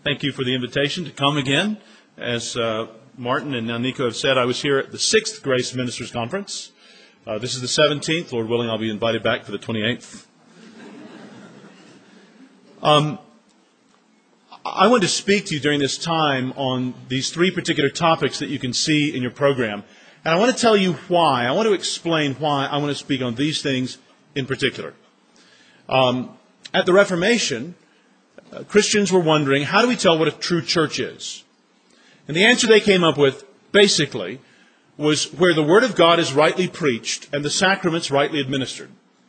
Thank you for the invitation to come again. As Martin and now Nico have said, I was here at the 6th Grace Ministers Conference. This is the 17th. Lord willing, I'll be invited back for the 28th. I want to speak to you during this time on these three particular topics that you can see in your program. And I want to tell you why. I want to explain why I want to speak on these things in particular. At the Reformation, Christians were wondering, how do we tell what a true church is? And the answer they came up with, basically, was where the Word of God is rightly preached and the sacraments rightly administered.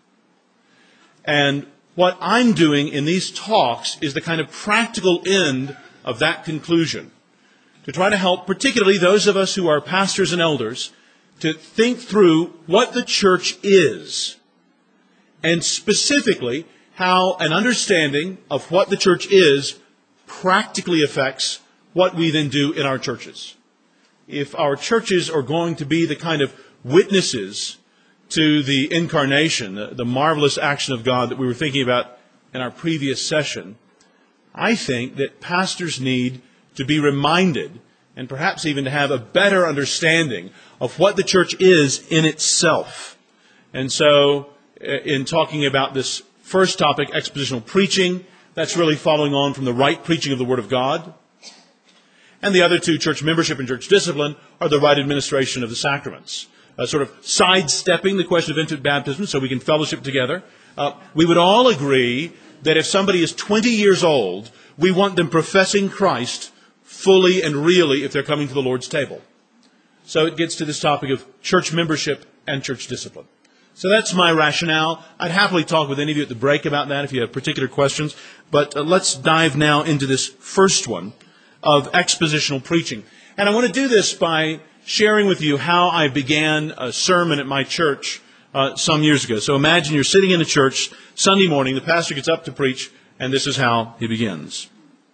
And what I'm doing in these talks is the kind of practical end of that conclusion, to try to help particularly those of us who are pastors and elders to think through what the church is, and specifically how an understanding of what the church is practically affects what we then do in our churches. If our churches are going to be the kind of witnesses to the incarnation, the marvelous action of God that we were thinking about in our previous session, I think that pastors need to be reminded, and perhaps even to have a better understanding of what the church is in itself. And so, in talking about this first topic, expositional preaching, that's really following on from the right preaching of the Word of God. And the other two, church membership and church discipline, are the right administration of the sacraments. Sort of sidestepping the question of infant baptism so we can fellowship together. We would all agree that if somebody is 20 years old, we want them professing Christ fully and really if they're coming to the Lord's table. So it gets to this topic of church membership and church discipline. So that's my rationale. I'd happily talk with any of you at the break about that if you have particular questions. But let's dive now into this first one of expositional preaching. And I want to do this by sharing with you how I began a sermon at my church some years ago. So imagine you're sitting in a church Sunday morning, the pastor gets up to preach, and this is how he begins.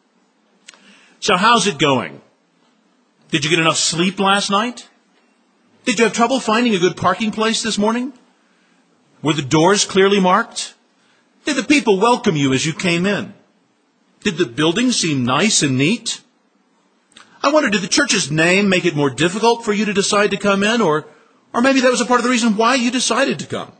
So how's it going? Did you get enough sleep last night? Did you have trouble finding a good parking place this morning? Were the doors clearly marked? Did the people welcome you as you came in? Did the building seem nice and neat? I wonder, did the church's name make it more difficult for you to decide to come in? Or maybe that was a part of the reason why you decided to come.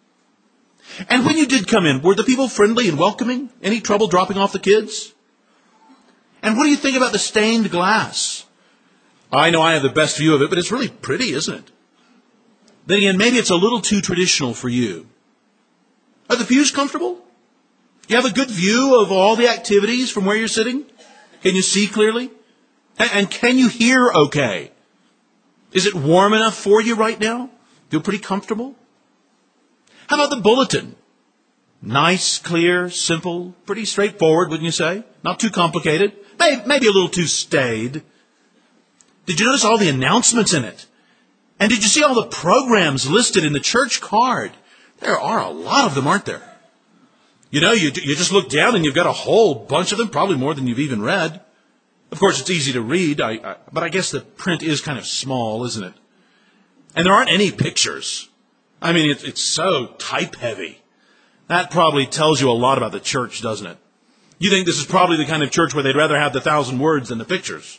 And when you did come in, were the people friendly and welcoming? Any trouble dropping off the kids? And what do you think about the stained glass? I know I have the best view of it, but it's really pretty, isn't it? Then again, maybe it's a little too traditional for you. Are the pews comfortable? Do you have a good view of all the activities from where you're sitting? Can you see clearly? And can you hear okay? Is it warm enough for you right now? Feel pretty comfortable? How about the bulletin? Nice, clear, simple, pretty straightforward, wouldn't you say? Not too complicated. Maybe a little too staid. Did you notice all the announcements in it? And did you see all the programs listed in the church card? There are a lot of them, aren't there? You know, you just look down and you've got a whole bunch of them, probably more than you've even read. Of course, it's easy to read, but I guess the print is kind of small, isn't it? And there aren't any pictures. I mean, it's so type-heavy. That probably tells you a lot about the church, doesn't it? You think this is probably the kind of church where they'd rather have the 1,000 words than the pictures.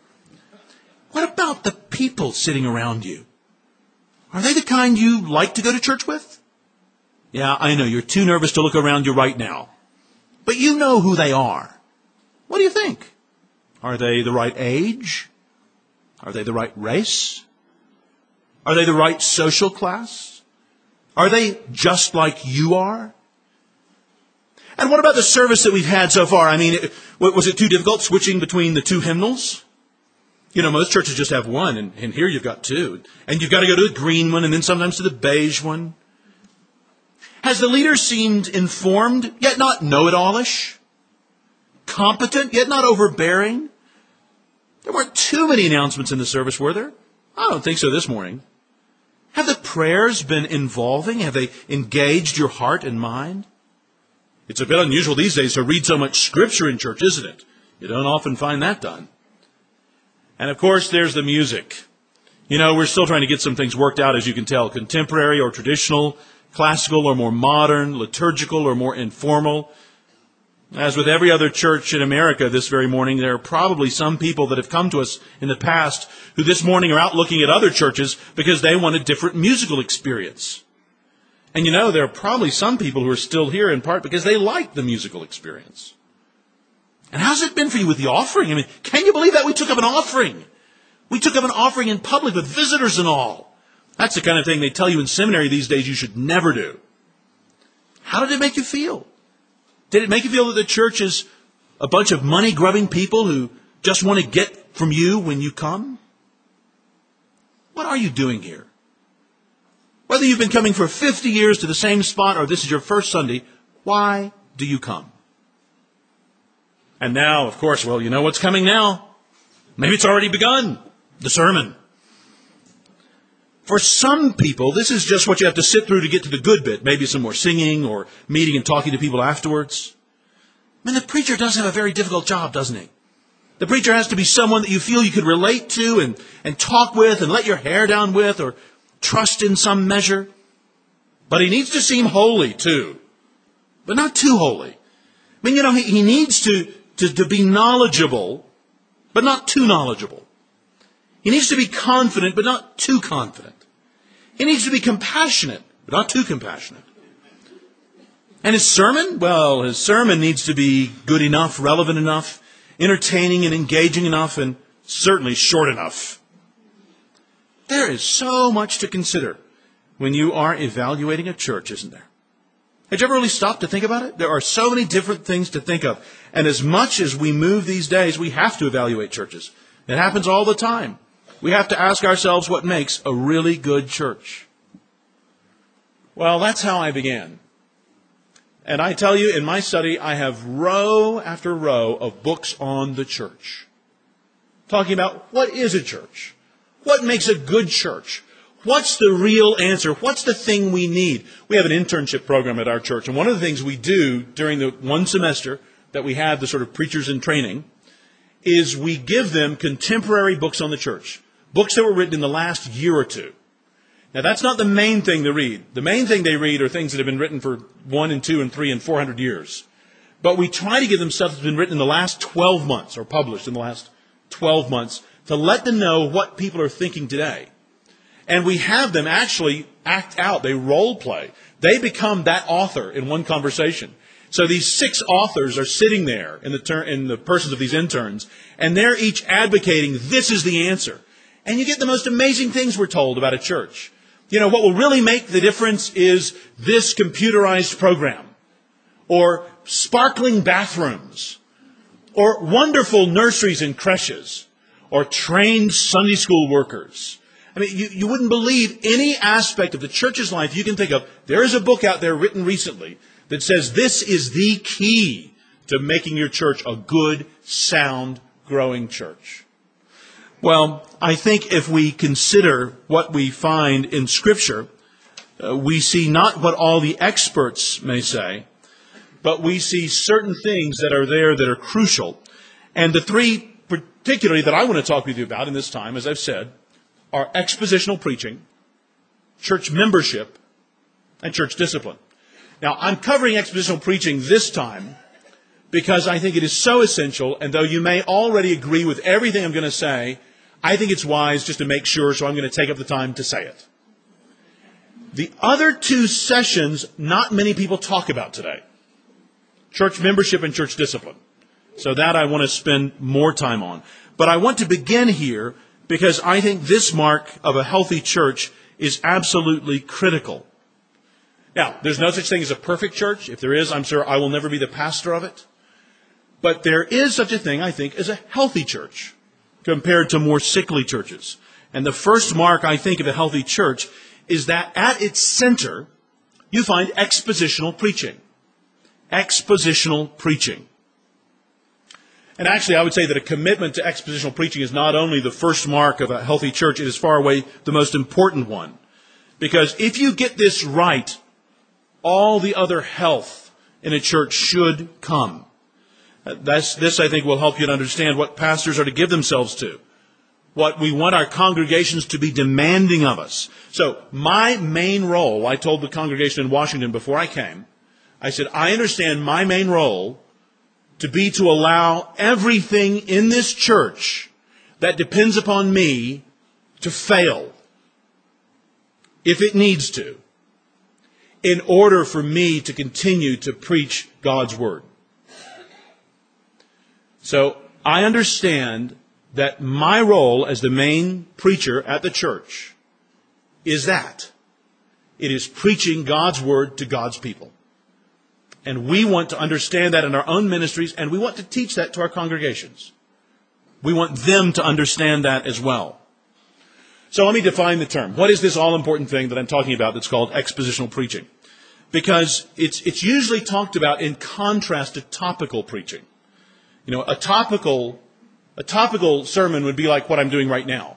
What about the people sitting around you? Are they the kind you like to go to church with? Yeah, I know, you're too nervous to look around you right now. But you know who they are. What do you think? Are they the right age? Are they the right race? Are they the right social class? Are they just like you are? And what about the service that we've had so far? I mean, was it too difficult switching between the two hymnals? You know, most churches just have one, and here you've got two. And you've got to go to the green one, and then sometimes to the beige one. Has the leader seemed informed, yet not know-it-all-ish? Competent, yet not overbearing? There weren't too many announcements in the service, were there? I don't think so this morning. Have the prayers been involving? Have they engaged your heart and mind? It's a bit unusual these days to read so much scripture in church, isn't it? You don't often find that done. And of course, there's the music. You know, we're still trying to get some things worked out, as you can tell. Contemporary or traditional, classical or more modern, liturgical or more informal. As with every other church in America this very morning, there are probably some people that have come to us in the past who this morning are out looking at other churches because they want a different musical experience. And there are probably some people who are still here in part because they like the musical experience. And how's it been for you with the offering? I mean, can you believe that? We took up an offering. We took up an offering in public with visitors and all. That's the kind of thing they tell you in seminary these days you should never do. How did it make you feel? Did it make you feel that the church is a bunch of money-grubbing people who just want to get from you when you come? What are you doing here? Whether you've been coming for 50 years to the same spot or this is your first Sunday, why do you come? And now, of course, well, you know what's coming now. Maybe it's already begun. The sermon. For some people, this is just what you have to sit through to get to the good bit. Maybe some more singing or meeting and talking to people afterwards. I mean, the preacher does have a very difficult job, doesn't he? The preacher has to be someone that you feel you could relate to and talk with and let your hair down with or trust in some measure. But he needs to seem holy too. But not too holy. I mean, he needs to be knowledgeable, but not too knowledgeable. He needs to be confident, but not too confident. He needs to be compassionate, but not too compassionate. And his sermon? Well, his sermon needs to be good enough, relevant enough, entertaining and engaging enough, and certainly short enough. There is so much to consider when you are evaluating a church, isn't there? Have you ever really stopped to think about it? There are so many different things to think of. And as much as we move these days, we have to evaluate churches. It happens all the time. We have to ask ourselves what makes a really good church. Well, that's how I began. And I tell you, in my study, I have row after row of books on the church. Talking about what is a church? What makes a good church? What's the real answer? What's the thing we need? We have an internship program at our church. And one of the things we do during the one semester that we have the sort of preachers in training is we give them contemporary books on the church. Books that were written in the last year or two. Now, that's not the main thing they read. The main thing they read are things that have been written for 1 and 2 and 3 and 400 years. But we try to give them stuff that's been written in the last 12 months or published in the last 12 months to let them know what people are thinking today. And we have them actually act out. They role play. They become that author in one conversation. So these 6 authors are sitting there in the persons of these interns, and they're each advocating this is the answer. And you get the most amazing things we're told about a church. What will really make the difference is this computerized program, or sparkling bathrooms, or wonderful nurseries and creches, or trained Sunday school workers. I mean, you wouldn't believe any aspect of the church's life you can think of. There is a book out there written recently that says this is the key to making your church a good, sound, growing church. Well, I think if we consider what we find in Scripture, we see not what all the experts may say, but we see certain things that are there that are crucial. And the 3 particularly that I want to talk with you about in this time, as I've said, are expositional preaching, church membership, and church discipline. Now, I'm covering expositional preaching this time because I think it is so essential, and though you may already agree with everything I'm going to say, I think it's wise just to make sure, so I'm going to take up the time to say it. The other 2 sessions, not many people talk about today. Church membership and church discipline. So that I want to spend more time on. But I want to begin here because I think this mark of a healthy church is absolutely critical. Now, there's no such thing as a perfect church. If there is, I'm sure I will never be the pastor of it. But there is such a thing, I think, as a healthy church compared to more sickly churches. And the first mark, I think, of a healthy church is that at its center, you find expositional preaching. Expositional preaching. And actually, I would say that a commitment to expositional preaching is not only the first mark of a healthy church, it is far away the most important one. Because if you get this right, all the other health in a church should come. This, I think, will help you to understand what pastors are to give themselves to. What we want our congregations to be demanding of us. So, my main role, I told the congregation in Washington before I came, I said, I understand my main role to be to allow everything in this church that depends upon me to fail, if it needs to, in order for me to continue to preach God's Word. So I understand that my role as the main preacher at the church is that. It is preaching God's Word to God's people. And we want to understand that in our own ministries, and we want to teach that to our congregations. We want them to understand that as well. So let me define the term. What is this all-important thing that I'm talking about that's called expositional preaching? Because it's usually talked about in contrast to topical preaching. You know, a topical sermon would be like what I'm doing right now.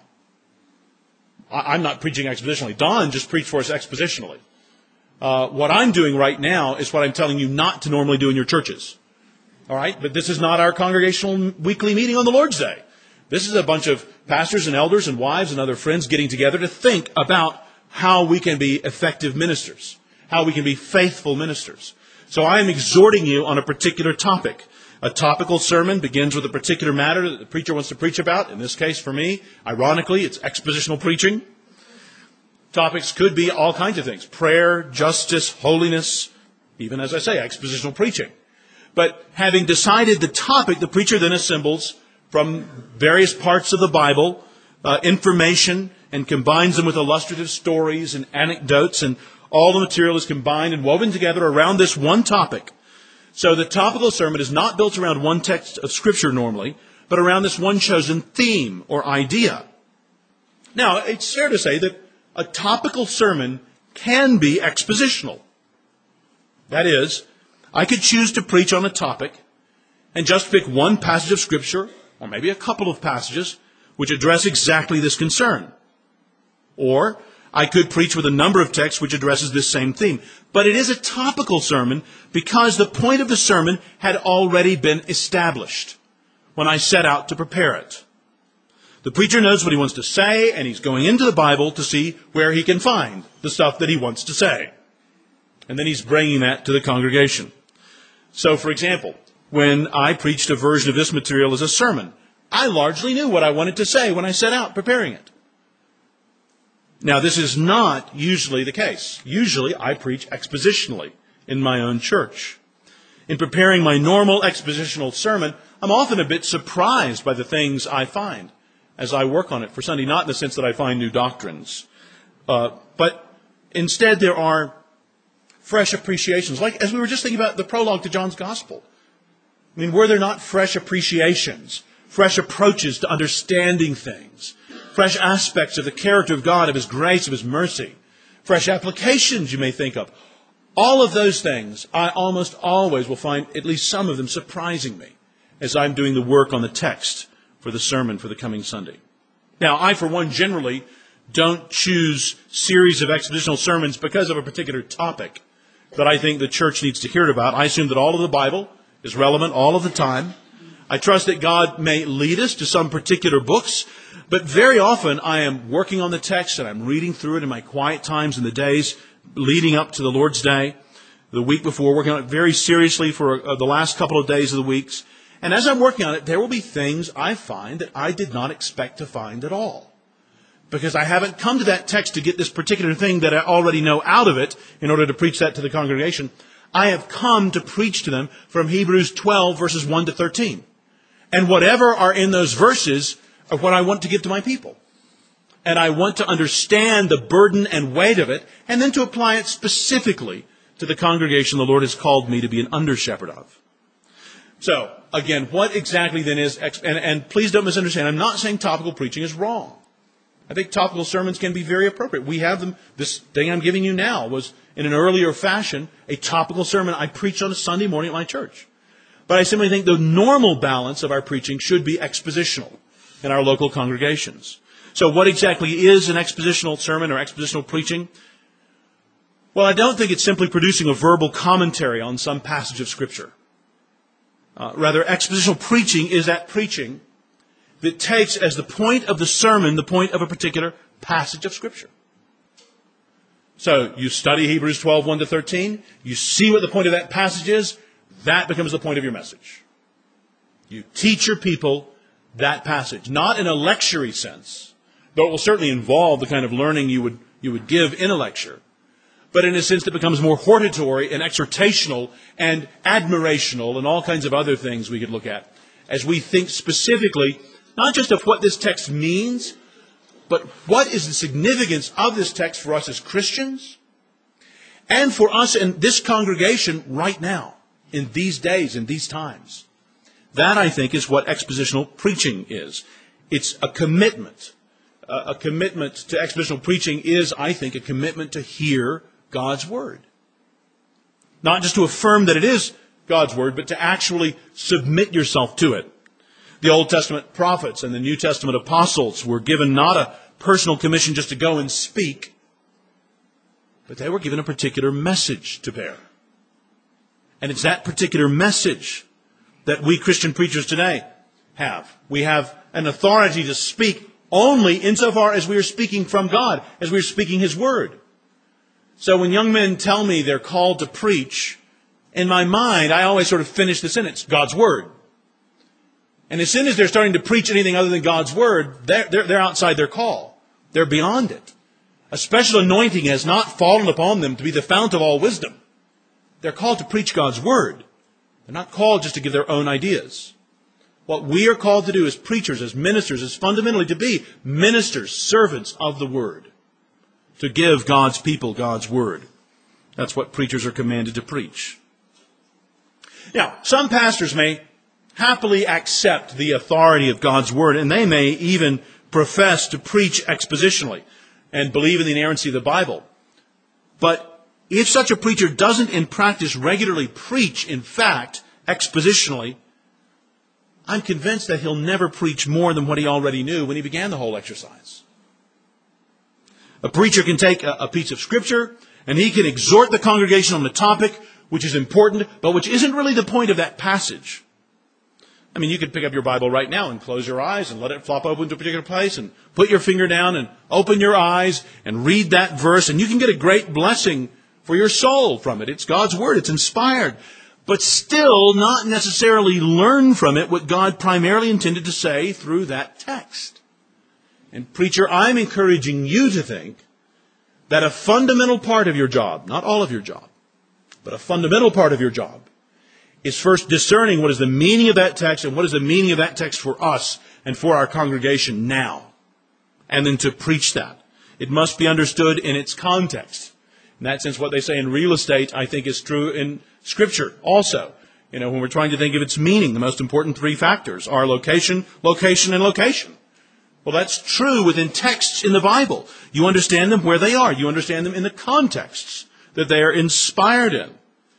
I'm not preaching expositionally. Don just preached for us expositionally. What I'm doing right now is what I'm telling you not to normally do in your churches. All right? But this is not our congregational weekly meeting on the Lord's Day. This is a bunch of pastors and elders and wives and other friends getting together to think about how we can be effective ministers, how we can be faithful ministers. So I am exhorting you on a particular topic. A topical sermon begins with a particular matter that the preacher wants to preach about. In this case, for me, ironically, it's expositional preaching. Topics could be all kinds of things. Prayer, justice, holiness, even, as I say, expositional preaching. But having decided the topic, the preacher then assembles from various parts of the Bible information and combines them with illustrative stories and anecdotes, and all the material is combined and woven together around this one topic. So the topical sermon is not built around one text of Scripture normally, but around this one chosen theme or idea. Now, it's fair to say that a topical sermon can be expositional. That is, I could choose to preach on a topic and just pick one passage of Scripture, or maybe a couple of passages, which address exactly this concern. Or I could preach with a number of texts which addresses this same theme. But it is a topical sermon because the point of the sermon had already been established when I set out to prepare it. The preacher knows what he wants to say, and he's going into the Bible to see where he can find the stuff that he wants to say. And then he's bringing that to the congregation. So, for example, when I preached a version of this material as a sermon, I largely knew what I wanted to say when I set out preparing it. Now, this is not usually the case. Usually, I preach expositionally in my own church. In preparing my normal expositional sermon, I'm often a bit surprised by the things I find as I work on it for Sunday, not in the sense that I find new doctrines, but instead there are fresh appreciations. Like, as we were just thinking about the prologue to John's Gospel. I mean, were there not fresh appreciations, fresh approaches to understanding things, fresh aspects of the character of God, of His grace, of His mercy, fresh applications you may think of? All of those things, I almost always will find at least some of them surprising me as I'm doing the work on the text for the sermon for the coming Sunday. Now, I, for one, generally don't choose series of expositional sermons because of a particular topic that I think the church needs to hear about. I assume that all of the Bible is relevant all of the time. I trust that God may lead us to some particular books, but very often I am working on the text and I'm reading through it in my quiet times in the days leading up to the Lord's Day, the week before, working on it very seriously for the last couple of days of the weeks. And as I'm working on it, there will be things I find that I did not expect to find at all. Because I haven't come to that text to get this particular thing that I already know out of it in order to preach that to the congregation. I have come to preach to them from Hebrews 12, verses 1 to 13. And whatever are in those verses are what I want to give to my people. And I want to understand the burden and weight of it, and then to apply it specifically to the congregation the Lord has called me to be an under-shepherd of. So, again, what exactly then is, and please don't misunderstand, I'm not saying topical preaching is wrong. I think topical sermons can be very appropriate. We have them. This thing I'm giving you now was, in an earlier fashion, a topical sermon I preached on a Sunday morning at my church. But I simply think the normal balance of our preaching should be expositional in our local congregations. So what exactly is an expositional sermon or expositional preaching? Well, I don't think it's simply producing a verbal commentary on some passage of Scripture. Rather, expositional preaching is that preaching that takes as the point of the sermon the point of a particular passage of Scripture. So you study Hebrews 12, 1 to 13. You see what the point of that passage is. That becomes the point of your message. You teach your people that passage, not in a lecture-y sense, though it will certainly involve the kind of learning you would give in a lecture, but in a sense that becomes more hortatory and exhortational and admirational and all kinds of other things we could look at as we think specifically, not just of what this text means, but what is the significance of this text for us as Christians and for us in this congregation right now, in these days, in these times. That, I think, is what expositional preaching is. It's a commitment. A commitment to expositional preaching is, I think, a commitment to hear God's Word. Not just to affirm that it is God's Word, but to actually submit yourself to it. The Old Testament prophets and the New Testament apostles were given not a personal commission just to go and speak, but they were given a particular message to bear. And it's that particular message that we Christian preachers today have. We have an authority to speak only insofar as we are speaking from God, as we are speaking His Word. So when young men tell me they're called to preach, in my mind, I always sort of finish the sentence, God's Word. And as soon as they're starting to preach anything other than God's Word, they're outside their call. They're beyond it. A special anointing has not fallen upon them to be the fount of all wisdom. They're called to preach God's Word. They're not called just to give their own ideas. What we are called to do as preachers, as ministers, is fundamentally to be ministers, servants of the Word. To give God's people God's Word. That's what preachers are commanded to preach. Now, some pastors may happily accept the authority of God's Word, and they may even profess to preach expositionally and believe in the inerrancy of the Bible. But if such a preacher doesn't in practice regularly preach, in fact, expositionally, I'm convinced that he'll never preach more than what he already knew when he began the whole exercise. A preacher can take a piece of Scripture and he can exhort the congregation on the topic which is important, but which isn't really the point of that passage. I mean, you could pick up your Bible right now and close your eyes and let it flop open to a particular place and put your finger down and open your eyes and read that verse, and you can get a great blessing for your soul from it. It's God's Word. It's inspired. But still not necessarily learn from it what God primarily intended to say through that text. And preacher, I'm encouraging you to think that a fundamental part of your job, not all of your job, but a fundamental part of your job, is first discerning what is the meaning of that text and what is the meaning of that text for us and for our congregation now. And then to preach that. It must be understood in its context. In that sense, what they say in real estate, I think, is true in Scripture also. You know, when we're trying to think of its meaning, the most important three factors are location, location, and location. Well, that's true within texts in the Bible. You understand them where they are. You understand them in the contexts that they are inspired in.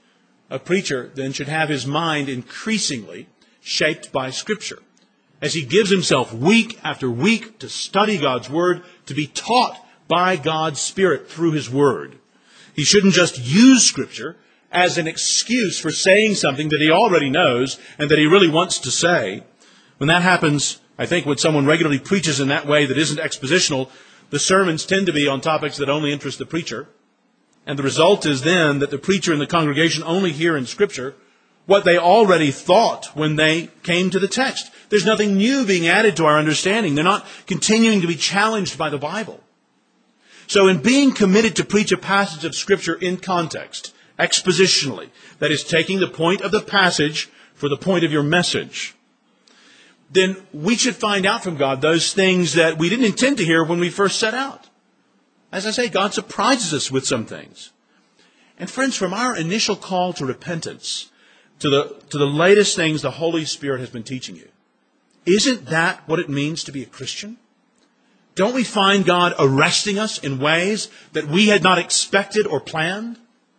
A preacher then should have his mind increasingly shaped by Scripture as he gives himself week after week to study God's Word, to be taught by God's Spirit through His Word. He shouldn't just use Scripture as an excuse for saying something that he already knows and that he really wants to say. When that happens, I think when someone regularly preaches in that way that isn't expositional, the sermons tend to be on topics that only interest the preacher. And the result is then that the preacher and the congregation only hear in Scripture what they already thought when they came to the text. There's nothing new being added to our understanding. They're not continuing to be challenged by the Bible. So in being committed to preach a passage of Scripture in context, expositionally, that is taking the point of the passage for the point of your message, then we should find out from God those things that we didn't intend to hear when we first set out. As I say, God surprises us with some things. And friends, from our initial call to repentance to the latest things the Holy Spirit has been teaching you, isn't that what it means to be a Christian? Don't we find God arresting us in ways that we had not expected or planned?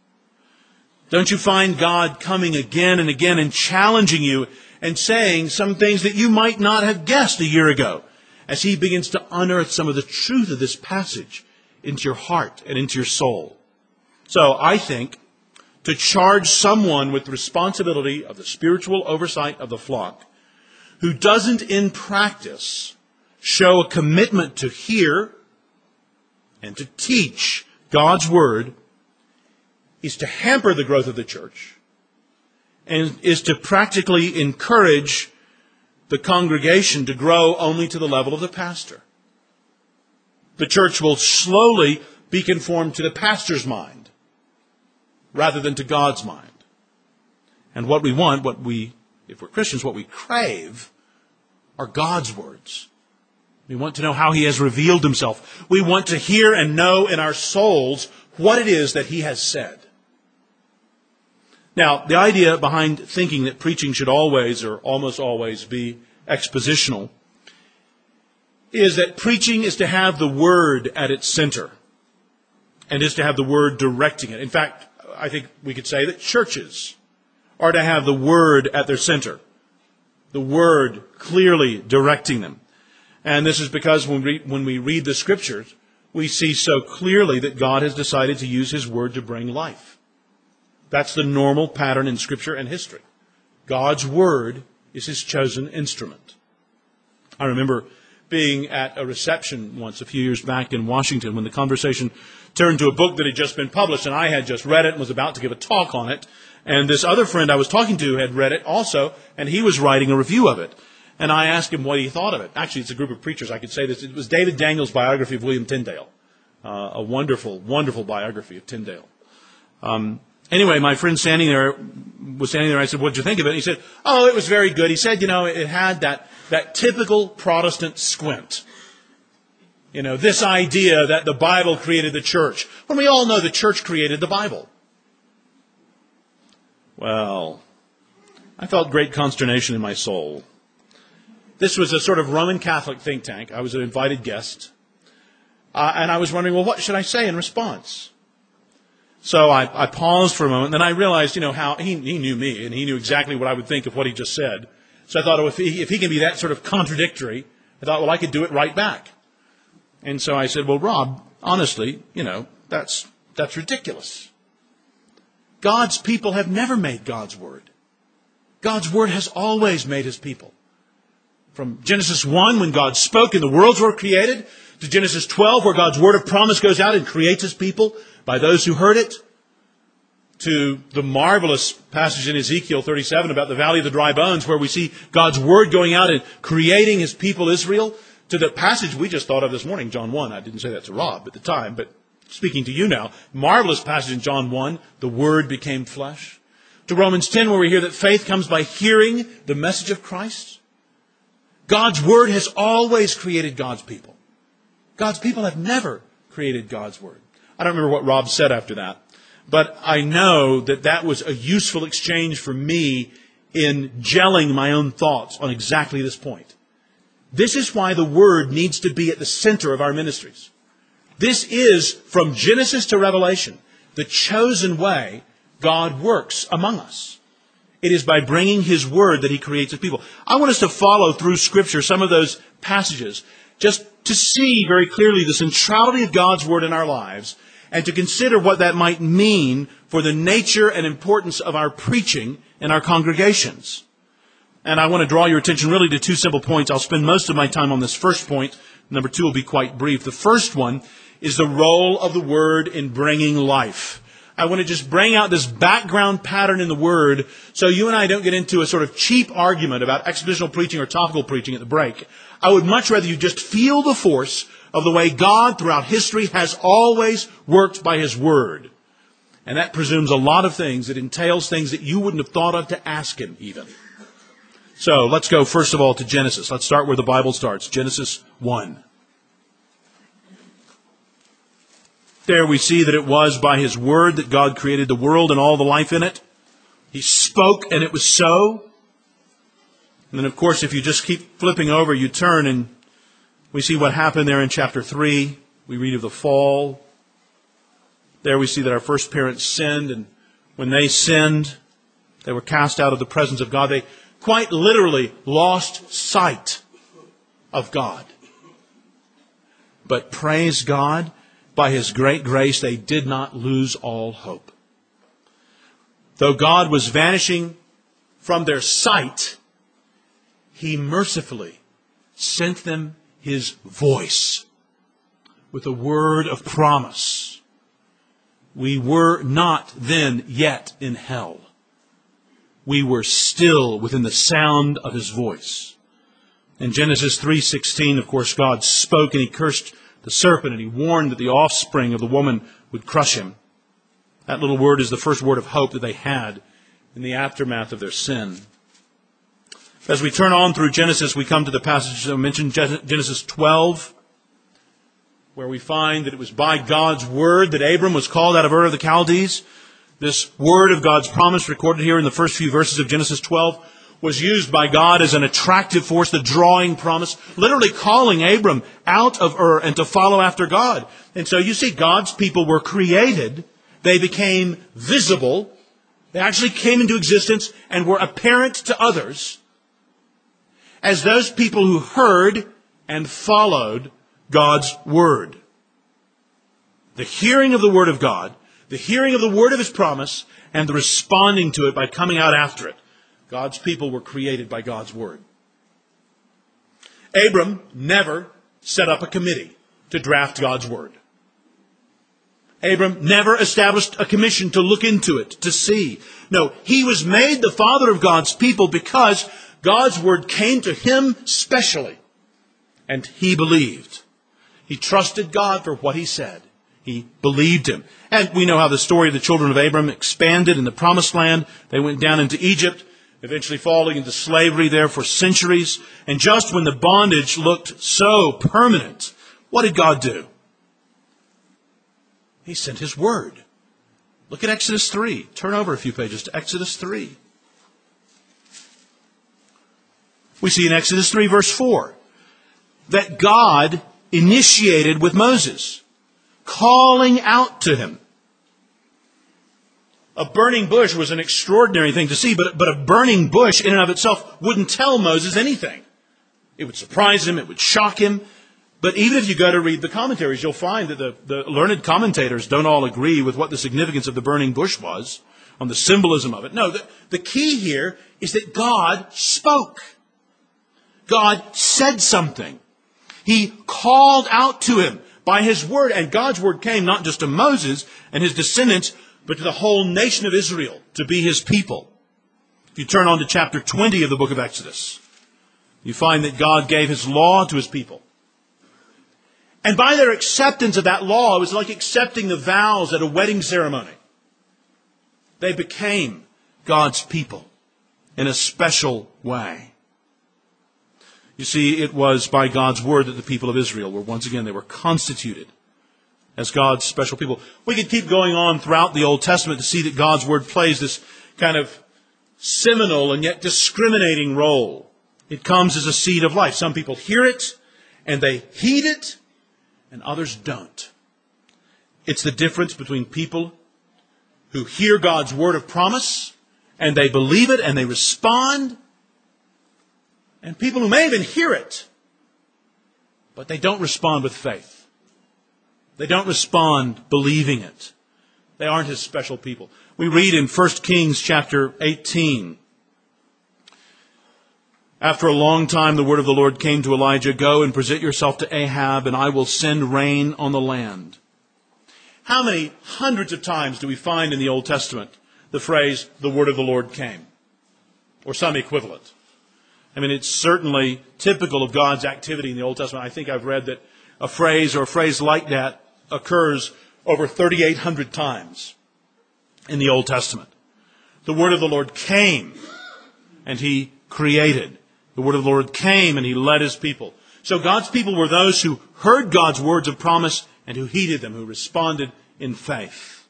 Don't you find God coming again and again and challenging you and saying some things that you might not have guessed a year ago as He begins to unearth some of the truth of this passage into your heart and into your soul? So I think to charge someone with the responsibility of the spiritual oversight of the flock who doesn't in practice show a commitment to hear and to teach God's Word is to hamper the growth of the church and is to practically encourage the congregation to grow only to the level of the pastor. The church will slowly be conformed to the pastor's mind rather than to God's mind. And what we want, if we're Christians, what we crave are God's words. We want to know how He has revealed Himself. We want to hear and know in our souls what it is that He has said. Now, the idea behind thinking that preaching should always or almost always be expositional is that preaching is to have the Word at its center and is to have the Word directing it. In fact, I think we could say that churches are to have the Word at their center, the Word clearly directing them. And this is because when we read the Scriptures, we see so clearly that God has decided to use His Word to bring life. That's the normal pattern in Scripture and history. God's Word is His chosen instrument. I remember being at a reception once a few years back in Washington when the conversation turned to a book that had just been published, and I had just read it and was about to give a talk on it. And this other friend I was talking to had read it also, and he was writing a review of it. And I asked him what he thought of it. Actually, it's a group of preachers. I could say this. It was David Daniels' biography of William Tyndale. A wonderful, wonderful biography of Tyndale. Anyway, my friend was standing there. I said, "What did you think of it?" And he said, "Oh, it was very good." He said, it had that typical Protestant squint. This idea that the Bible created the church, when we all know the church created the Bible. Well, I felt great consternation in my soul. This was a sort of Roman Catholic think tank. I was an invited guest. And I was wondering, well, what should I say in response? So I paused for a moment, and then I realized, how he knew me, and he knew exactly what I would think of what he just said. So I thought, if he can be that sort of contradictory, I thought, well, I could do it right back. And so I said, well, Rob, honestly, that's ridiculous. God's people have never made God's Word. God's Word has always made His people. From Genesis 1, when God spoke and the worlds were created, to Genesis 12, where God's Word of promise goes out and creates His people by those who heard it, to the marvelous passage in Ezekiel 37 about the valley of the dry bones, where we see God's Word going out and creating His people Israel, to the passage we just thought of this morning, John 1. I didn't say that to Rob at the time, but speaking to you now, marvelous passage in John 1, the Word became flesh. To Romans 10, where we hear that faith comes by hearing the message of Christ. God's Word has always created God's people. God's people have never created God's Word. I don't remember what Rob said after that, but I know that was a useful exchange for me in gelling my own thoughts on exactly this point. This is why the Word needs to be at the center of our ministries. This is, from Genesis to Revelation, the chosen way God works among us. It is by bringing His Word that He creates His people. I want us to follow through Scripture some of those passages just to see very clearly the centrality of God's Word in our lives and to consider what that might mean for the nature and importance of our preaching in our congregations. And I want to draw your attention really to two simple points. I'll spend most of my time on this first point. Number two will be quite brief. The first one is the role of the Word in bringing life. I want to just bring out this background pattern in the Word so you and I don't get into a sort of cheap argument about expositional preaching or topical preaching at the break. I would much rather you just feel the force of the way God throughout history has always worked by His Word. And that presumes a lot of things. It entails things that you wouldn't have thought of to ask Him even. So let's go first of all to Genesis. Let's start where the Bible starts. Genesis 1. There we see that it was by His Word that God created the world and all the life in it. He spoke and it was so. And then of course if you just keep flipping over, you turn and we see what happened there in chapter 3. We read of the fall. There we see that our first parents sinned, and when they sinned, they were cast out of the presence of God. They quite literally lost sight of God. But praise God, by His great grace, they did not lose all hope. Though God was vanishing from their sight, He mercifully sent them His voice with a word of promise. We were not then yet in hell. We were still within the sound of His voice. In Genesis 3:16, of course, God spoke and He cursed the serpent and He warned that the offspring of the woman would crush him. That little word is the first word of hope that they had in the aftermath of their sin. As we turn on through Genesis, we come to the passage that I mentioned, Genesis 12, where we find that it was by God's word that Abram was called out of Ur of the Chaldees. This word of God's promise recorded here in the first few verses of Genesis 12 was used by God as an attractive force, the drawing promise, literally calling Abram out of Ur and to follow after God. And so you see, God's people were created. They became visible. They actually came into existence and were apparent to others as those people who heard and followed God's word. The hearing of the word of God, the hearing of the word of His promise, and the responding to it by coming out after it. God's people were created by God's word. Abram never set up a committee to draft God's word. Abram never established a commission to look into it, to see. No, he was made the father of God's people because God's word came to him specially, and he believed. He trusted God for what He said. He believed Him. And we know how the story of the children of Abram expanded in the promised land. They went down into Egypt, eventually falling into slavery there for centuries. And just when the bondage looked so permanent, what did God do? He sent His word. Look at Exodus 3. Turn over a few pages to Exodus 3. We see in Exodus 3 verse 4 that God initiated with Moses, calling out to him. A burning bush was an extraordinary thing to see, but a burning bush in and of itself wouldn't tell Moses anything. It would surprise him, it would shock him. But even if you go to read the commentaries, you'll find that the learned commentators don't all agree with what the significance of the burning bush was, on the symbolism of it. No, the key here is that God spoke. God said something. He called out to him by His word, and God's word came not just to Moses and his descendants, but to the whole nation of Israel, to be His people. If you turn on to chapter 20 of the book of Exodus, you find that God gave His law to His people. And by their acceptance of that law, it was like accepting the vows at a wedding ceremony. They became God's people in a special way. You see, it was by God's word that the people of Israel were, once again, they were constituted as God's special people. We could keep going on throughout the Old Testament to see that God's word plays this kind of seminal and yet discriminating role. It comes as a seed of life. Some people hear it and they heed it, and others don't. It's the difference between people who hear God's word of promise and they believe it and they respond, and people who may even hear it, but they don't respond with faith. They don't respond believing it. They aren't His special people. We read in 1 Kings chapter 18, after a long time the word of the Lord came to Elijah, "Go and present yourself to Ahab, and I will send rain on the land." How many hundreds of times do we find in the Old Testament the phrase, "the word of the Lord came," or some equivalent? I mean, it's certainly typical of God's activity in the Old Testament. I think I've read that a phrase like that occurs over 3,800 times in the Old Testament. The word of the Lord came and He created. The word of the Lord came and He led His people. So God's people were those who heard God's words of promise and who heeded them, who responded in faith.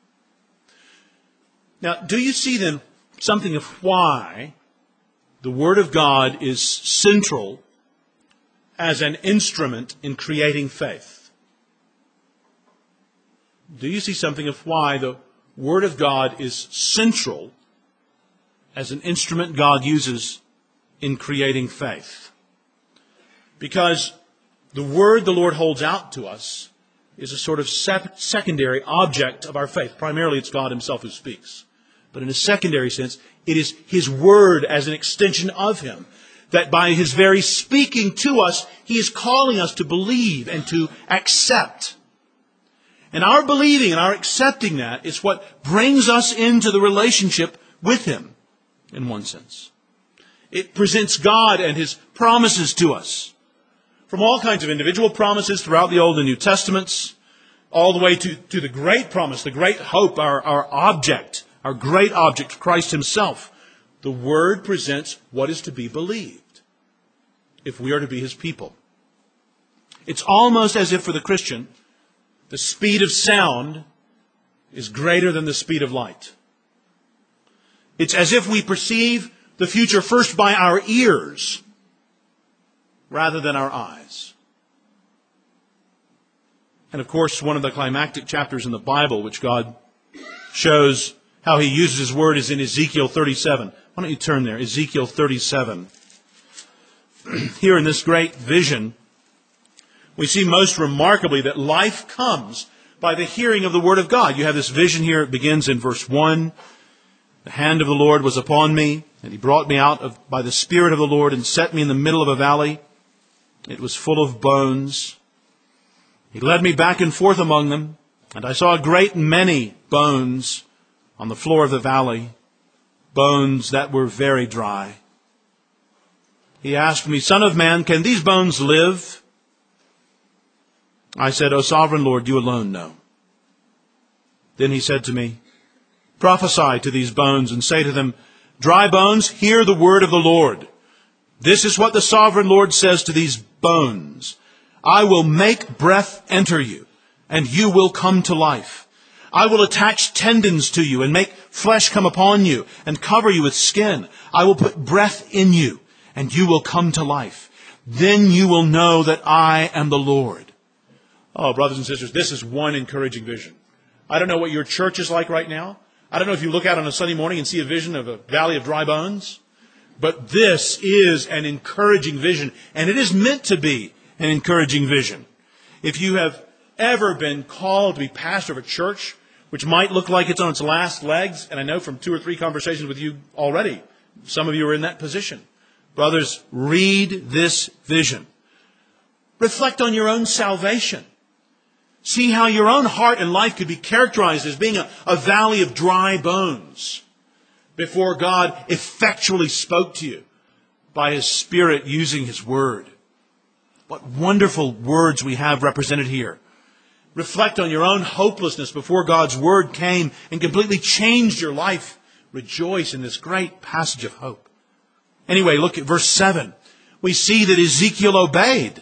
Now, do you see then something of why the Word of God is central as an instrument in creating faith? Do you see something of why the Word of God is central as an instrument God uses in creating faith? Because the Word the Lord holds out to us is a sort of secondary object of our faith. Primarily, it's God Himself who speaks. But in a secondary sense, it is His word as an extension of Him. That by His very speaking to us, He is calling us to believe and to accept. And our believing and our accepting that is what brings us into the relationship with Him, in one sense. It presents God and His promises to us. From all kinds of individual promises throughout the Old and New Testaments, all the way to the great promise, the great hope, our object, our great object, Christ Himself. The Word presents what is to be believed if we are to be His people. It's almost as if for the Christian, the speed of sound is greater than the speed of light. It's as if we perceive the future first by our ears rather than our eyes. And of course, one of the climactic chapters in the Bible, which God shows how He uses His Word, is in Ezekiel 37. Why don't you turn there? Ezekiel 37. Here in this great vision, we see most remarkably that life comes by the hearing of the Word of God. You have this vision here. It begins in verse 1. The hand of the Lord was upon me, and He brought me out by the Spirit of the Lord and set me in the middle of a valley. It was full of bones. He led me back and forth among them, and I saw a great many bones on the floor of the valley, bones that were very dry. He asked me, Son of man, can these bones live? I said, O sovereign Lord, you alone know. Then He said to me, prophesy to these bones and say to them, dry bones, hear the word of the Lord. This is what the sovereign Lord says to these bones. I will make breath enter you, and you will come to life. I will attach tendons to you and make flesh come upon you and cover you with skin. I will put breath in you, and you will come to life. Then you will know that I am the Lord. Oh, brothers and sisters, this is one encouraging vision. I don't know what your church is like right now. I don't know if you look out on a Sunday morning and see a vision of a valley of dry bones. But this is an encouraging vision, and it is meant to be an encouraging vision. If you have ever been called to be pastor of a church, which might look like it's on its last legs, and I know from 2 or 3 conversations with you already, some of you are in that position. Brothers, read this vision. Reflect on your own salvation. See how your own heart and life could be characterized as being a valley of dry bones before God effectually spoke to you by His Spirit using His Word. What wonderful words we have represented here. Reflect on your own hopelessness before God's Word came and completely changed your life. Rejoice in this great passage of hope. Anyway, look at verse 7. We see that Ezekiel obeyed.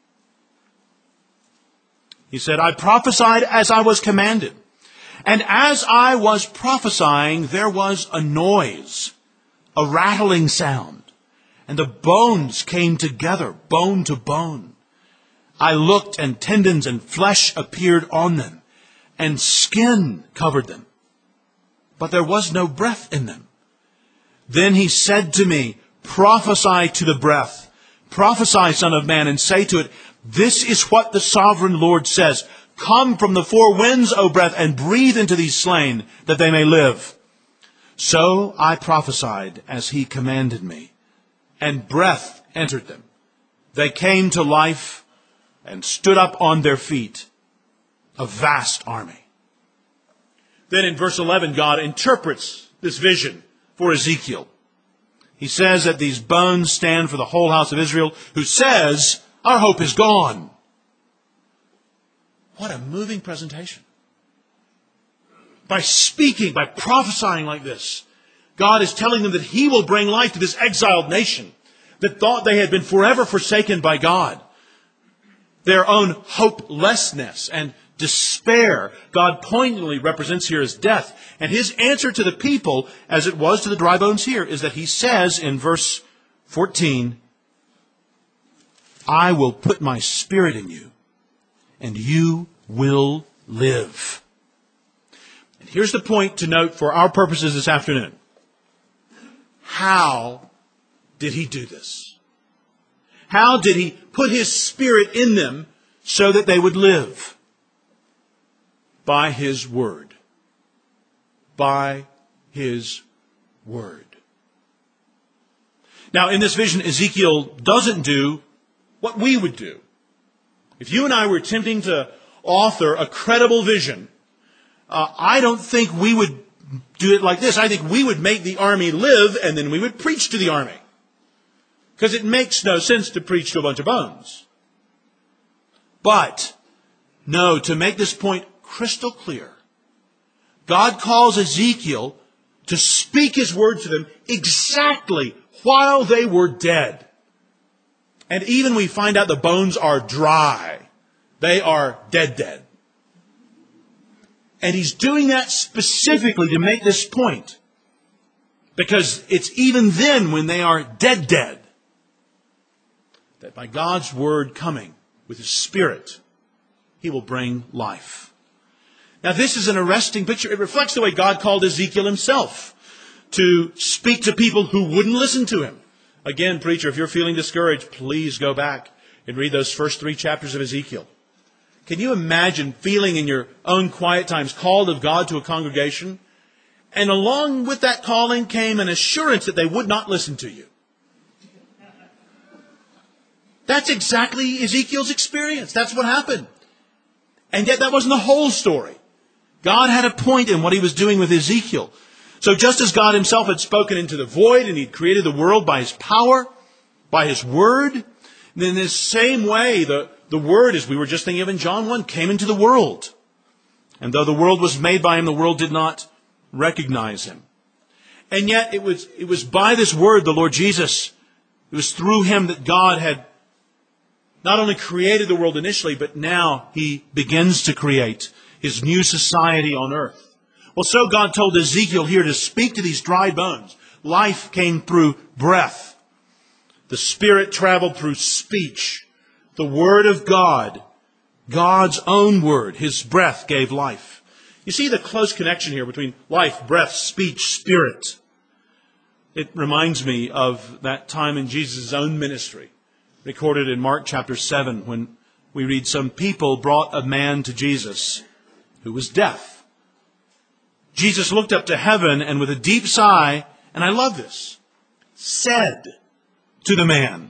He said, I prophesied as I was commanded. And as I was prophesying, there was a noise, a rattling sound, and the bones came together, bone to bone. I looked, and tendons and flesh appeared on them, and skin covered them, but there was no breath in them. Then He said to me, prophesy to the breath. Prophesy, Son of man, and say to it, this is what the sovereign Lord says. Come from the 4 winds, O breath, and breathe into these slain, that they may live. So I prophesied as He commanded me, and breath entered them. They came to life and stood up on their feet, a vast army. Then in verse 11, God interprets this vision for Ezekiel. He says that these bones stand for the whole house of Israel, who says, our hope is gone. What a moving presentation. By speaking, by prophesying like this, God is telling them that He will bring life to this exiled nation that thought they had been forever forsaken by God. Their own hopelessness and despair, God poignantly represents here as death. And His answer to the people, as it was to the dry bones here, is that He says in verse 14, I will put my Spirit in you, and you will live. And here's the point to note for our purposes this afternoon. How did He do this? How did He put His Spirit in them so that they would live? By His Word. By His Word. Now, in this vision, Ezekiel doesn't do what we would do. If you and I were attempting to author a credible vision, I don't think we would do it like this. I think we would make the army live, and then we would preach to the army. because it makes no sense to preach to a bunch of bones. But, no, to make this point crystal clear, God calls Ezekiel to speak His word to them exactly while they were dead. And even we find out the bones are dry. They are dead. And He's doing that specifically to make this point. Because it's even then when they are dead, that by God's word coming with His Spirit, He will bring life. Now this is an arresting picture. It reflects the way God called Ezekiel himself to speak to people who wouldn't listen to him. Again, preacher, if you're feeling discouraged, please go back and read those first 3 chapters of Ezekiel. Can you imagine feeling in your own quiet times called of God to a congregation? And along with that calling came an assurance that they would not listen to you. That's exactly Ezekiel's experience. That's what happened. And yet that wasn't the whole story. God had a point in what He was doing with Ezekiel. So just as God Himself had spoken into the void and He'd created the world by His power, by His word, then in this same way, the word, as we were just thinking of in John 1, came into the world. And though the world was made by Him, the world did not recognize Him. And yet it was by this word, the Lord Jesus, it was through Him that God had not only created the world initially, but now He begins to create His new society on earth. Well, so God told Ezekiel here to speak to these dry bones. Life came through breath. The Spirit traveled through speech. The Word of God, God's own Word, His breath gave life. You see the close connection here between life, breath, speech, Spirit. It reminds me of that time in Jesus' own ministry, recorded in Mark chapter 7, when we read some people brought a man to Jesus who was deaf. Jesus looked up to heaven and with a deep sigh, and I love this, said to the man,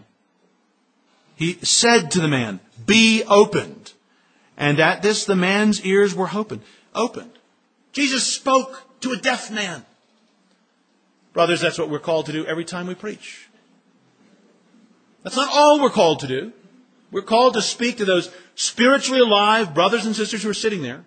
He said to the man, "Be opened." And at this the man's ears were opened. Jesus spoke to a deaf man. Brothers, that's what we're called to do every time we preach. That's not all we're called to do. We're called to speak to those spiritually alive brothers and sisters who are sitting there.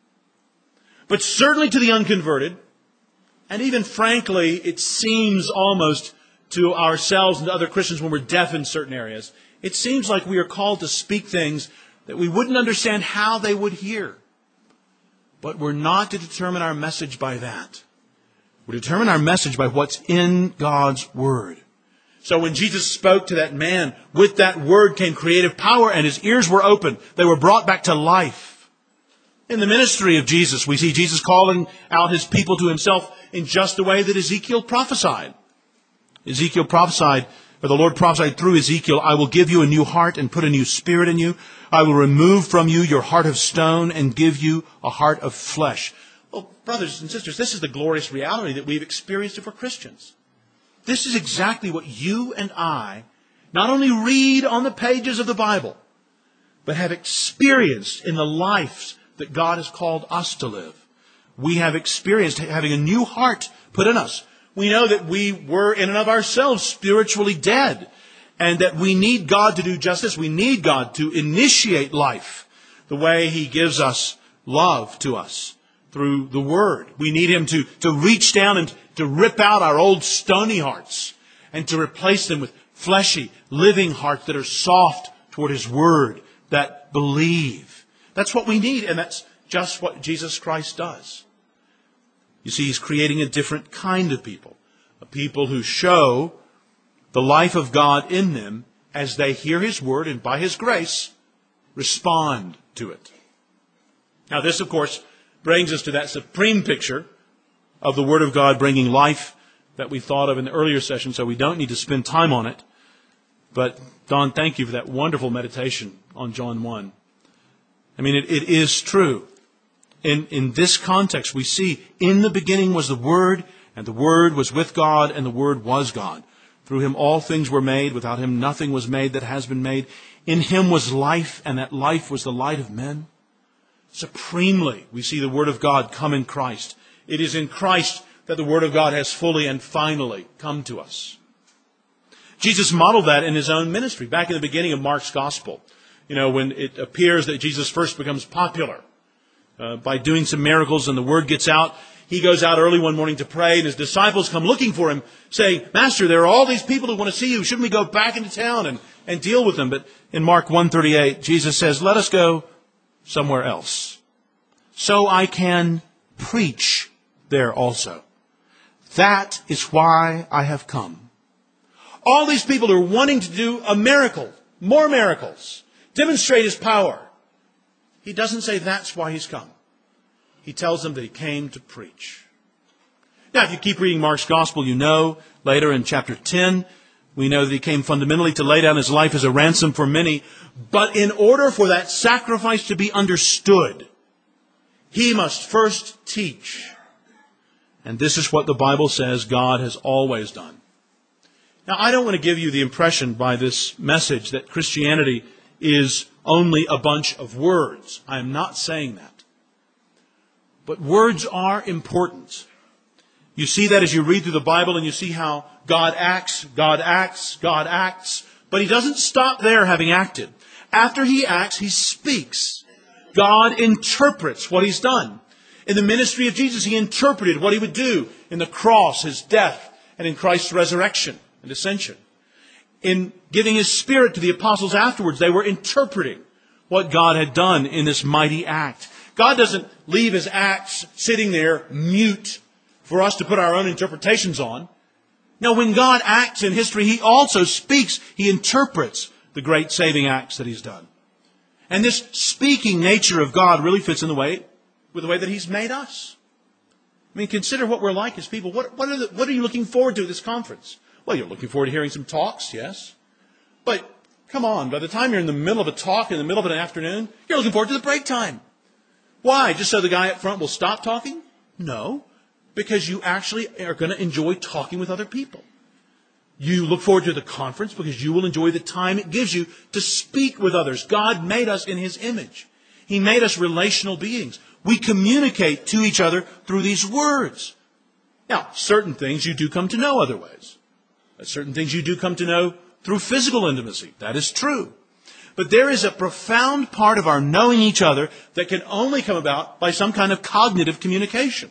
But certainly to the unconverted. And even frankly, it seems almost to ourselves and to other Christians when we're deaf in certain areas, it seems like we are called to speak things that we wouldn't understand how they would hear. But we're not to determine our message by that. We determine our message by what's in God's Word. So when Jesus spoke to that man, with that Word came creative power and his ears were opened. They were brought back to life. In the ministry of Jesus, we see Jesus calling out His people to Himself in just the way that Ezekiel prophesied. Ezekiel prophesied, or the Lord prophesied through Ezekiel, "I will give you a new heart and put a new spirit in you. I will remove from you your heart of stone and give you a heart of flesh." Well, brothers and sisters, this is the glorious reality that we've experienced if we're Christians. This is exactly what you and I not only read on the pages of the Bible, but have experienced in the lives that God has called us to live. We have experienced having a new heart put in us. We know that we were in and of ourselves spiritually dead, and that we need God to do just this. We need God to initiate life the way He gives us love to us through the Word. We need Him to reach down and to rip out our old stony hearts and to replace them with fleshy, living hearts that are soft toward His Word, that believe. That's what we need, and that's just what Jesus Christ does. You see, He's creating a different kind of people. A people who show the life of God in them as they hear His Word and by His grace respond to it. Now this, of course, brings us to that supreme picture of the Word of God bringing life that we thought of in the earlier session, so we don't need to spend time on it. But Don, thank you for that wonderful meditation on John 1. I mean, it is true. In this context, we see in the beginning was the Word, and the Word was with God, and the Word was God. Through Him all things were made. Without Him nothing was made that has been made. In Him was life, and that life was the light of men. Supremely, we see the Word of God come in Christ. It is in Christ that the Word of God has fully and finally come to us. Jesus modeled that in his own ministry. Back in the beginning of Mark's gospel, when it appears that Jesus first becomes popular by doing some miracles and the word gets out, he goes out early one morning to pray, and his disciples come looking for him, saying, "Master, there are all these people who want to see you. Shouldn't we go back into town and deal with them?" But in Mark 1:38, Jesus says, "Let us go somewhere else, so I can preach there also. That is why I have come." All these people are wanting to do a miracle, more miracles, demonstrate his power. He doesn't say that's why he's come. He tells them that he came to preach. Now, if you keep reading Mark's gospel, later in chapter 10, we know that he came fundamentally to lay down his life as a ransom for many. But in order for that sacrifice to be understood, he must first teach. And this is what the Bible says God has always done. Now, I don't want to give you the impression by this message that Christianity is only a bunch of words. I am not saying that. But words are important. You see that as you read through the Bible and you see how God acts, God acts, God acts. But he doesn't stop there having acted. After he acts, he speaks. God interprets what he's done. In the ministry of Jesus, he interpreted what he would do in the cross, his death, and in Christ's resurrection and ascension. In giving his Spirit to the apostles afterwards, they were interpreting what God had done in this mighty act. God doesn't leave his acts sitting there mute for us to put our own interpretations on. No, when God acts in history, he also speaks. He interprets the great saving acts that he's done. And this speaking nature of God really fits in with the way that he's made us. I mean, consider what we're like as people. What are you looking forward to at this conference? Well, you're looking forward to hearing some talks, yes. But come on, by the time you're in the middle of a talk, in the middle of an afternoon, you're looking forward to the break time. Why? Just so the guy up front will stop talking? No, because you actually are going to enjoy talking with other people. You look forward to the conference because you will enjoy the time it gives you to speak with others. God made us in his image. He made us relational beings. We communicate to each other through these words. Now, certain things you do come to know other ways. Certain things you do come to know through physical intimacy. That is true. But there is a profound part of our knowing each other that can only come about by some kind of cognitive communication.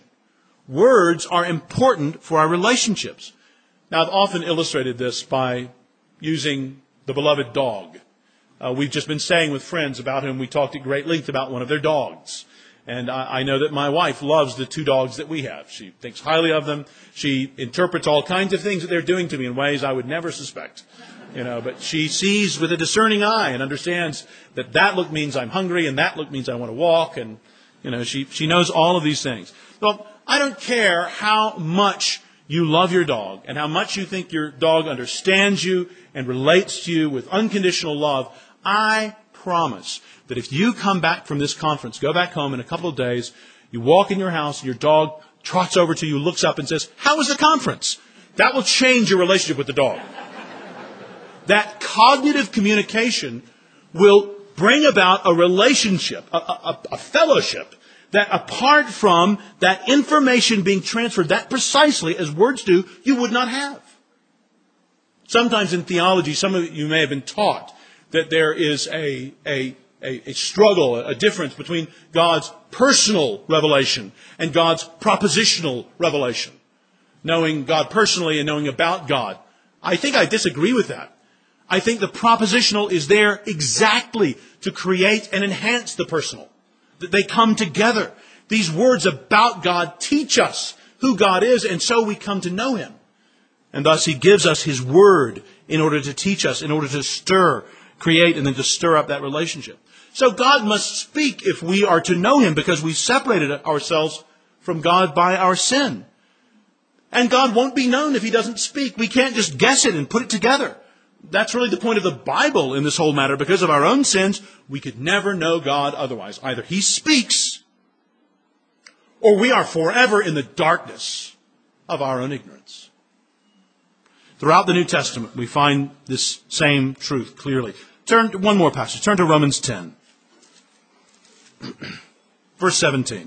Words are important for our relationships. Now, I've often illustrated this by using the beloved dog. We've just been staying with friends about whom we talked at great length about one of their dogs. And I know that my wife loves the two dogs that we have. She thinks highly of them. She interprets all kinds of things that they're doing to me in ways I would never suspect. But she sees with a discerning eye and understands that look means I'm hungry and that look means I want to walk. And, she knows all of these things. Well, I don't care how much you love your dog and how much you think your dog understands you and relates to you with unconditional love. I promise that if you come back from this conference, go back home in a couple of days, you walk in your house, and your dog trots over to you, looks up and says, "How was the conference?" That will change your relationship with the dog. That cognitive communication will bring about a relationship, a fellowship, that apart from that information being transferred that precisely as words do, you would not have. Sometimes in theology, some of you may have been taught that there is a struggle, a difference between God's personal revelation and God's propositional revelation. Knowing God personally and knowing about God. I think I disagree with that. I think the propositional is there exactly to create and enhance the personal. That they come together. These words about God teach us who God is, and so we come to know him. And thus he gives us his word in order to teach us, in order to create and then to stir up that relationship. So God must speak if we are to know him, because we've separated ourselves from God by our sin. And God won't be known if he doesn't speak. We can't just guess it and put it together. That's really the point of the Bible in this whole matter. Because of our own sins, we could never know God otherwise. Either he speaks, or we are forever in the darkness of our own ignorance. Throughout the New Testament, we find this same truth clearly. Turn to one more passage. Turn to Romans 10. Verse 17.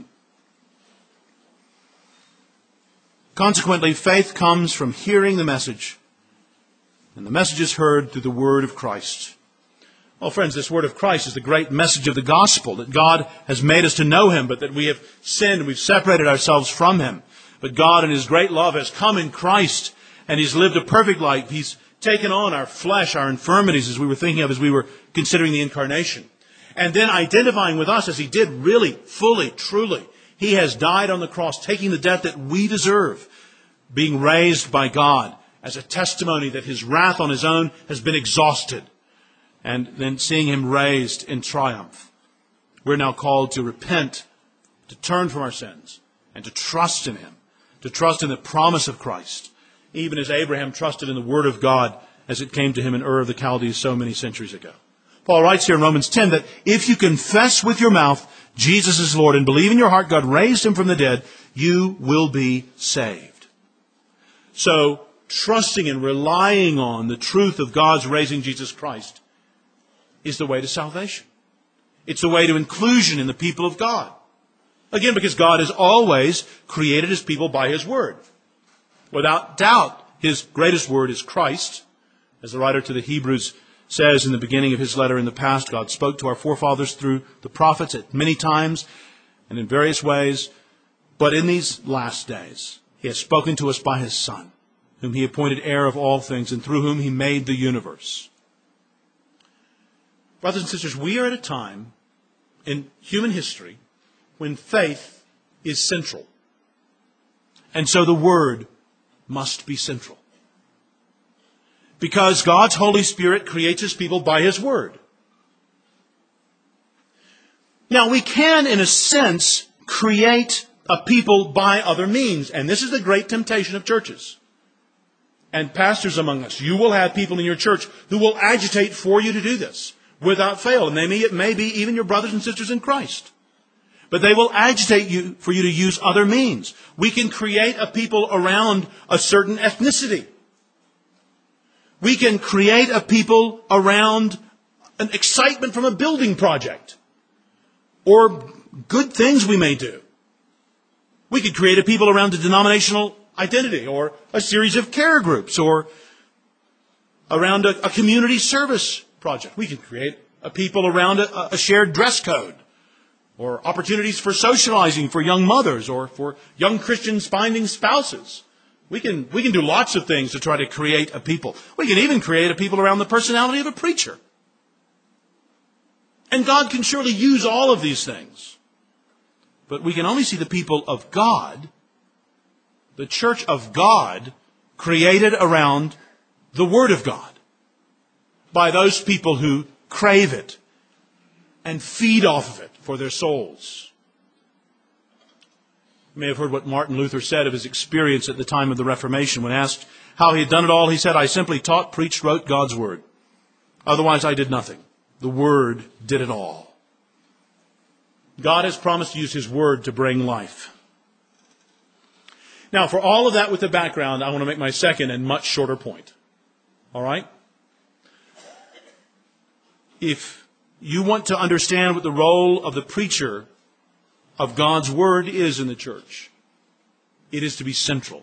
Consequently, faith comes from hearing the message, And the message is heard through the word of Christ. Well, friends, this word of Christ is the great message of the gospel, that God has made us to know Him, but that we have sinned and we've separated ourselves from Him. But God in His great love has come in Christ, and He's lived a perfect life. He's taken on our flesh, our infirmities, as we were thinking of as we were considering the incarnation. And then identifying with us as He did really, fully, truly. He has died on the cross, taking the death that we deserve, being raised by God as a testimony that His wrath on His own has been exhausted. And then seeing Him raised in triumph. We're now called to repent, to turn from our sins, and to trust in Him, to trust in the promise of Christ, even as Abraham trusted in the Word of God as it came to him in Ur of the Chaldees so many centuries ago. Paul writes here in Romans 10 that if you confess with your mouth Jesus is Lord and believe in your heart God raised Him from the dead, you will be saved. So, trusting and relying on the truth of God's raising Jesus Christ is the way to salvation. It's the way to inclusion in the people of God. Again, because God has always created His people by His Word. Without doubt, His greatest Word is Christ. As the writer to the Hebrews says in the beginning of his letter, in the past, God spoke to our forefathers through the prophets at many times and in various ways. But in these last days, He has spoken to us by His Son, whom He appointed heir of all things and through whom He made the universe. Brothers and sisters, we are at a time in human history when faith is central. And so the Word must be central. Because God's Holy Spirit creates His people by His Word. Now, we can, in a sense, create a people by other means. And this is the great temptation of churches. And pastors among us, you will have people in your church who will agitate for you to do this without fail. And it may be even your brothers and sisters in Christ. But they will agitate you for you to use other means. We can create a people around a certain ethnicity. We can create a people around an excitement from a building project. Or good things we may do. We could create a people around a denominational identity, or a series of care groups, or around a community service project. We can create a people around a shared dress code, or opportunities for socializing for young mothers, or for young Christians finding spouses. We can do lots of things to try to create a people. We can even create a people around the personality of a preacher. And God can surely use all of these things. But we can only see the people of God, the church of God, created around the Word of God by those people who crave it and feed off of it for their souls. You may have heard what Martin Luther said of his experience at the time of the Reformation. When asked how he had done it all, he said, "I simply taught, preached, wrote God's Word. Otherwise I did nothing. The Word did it all." God has promised to use His Word to bring life. Now, for all of that with the background, I want to make my second and much shorter point. All right? If you want to understand what the role of the preacher of God's Word is in the church, it is to be central.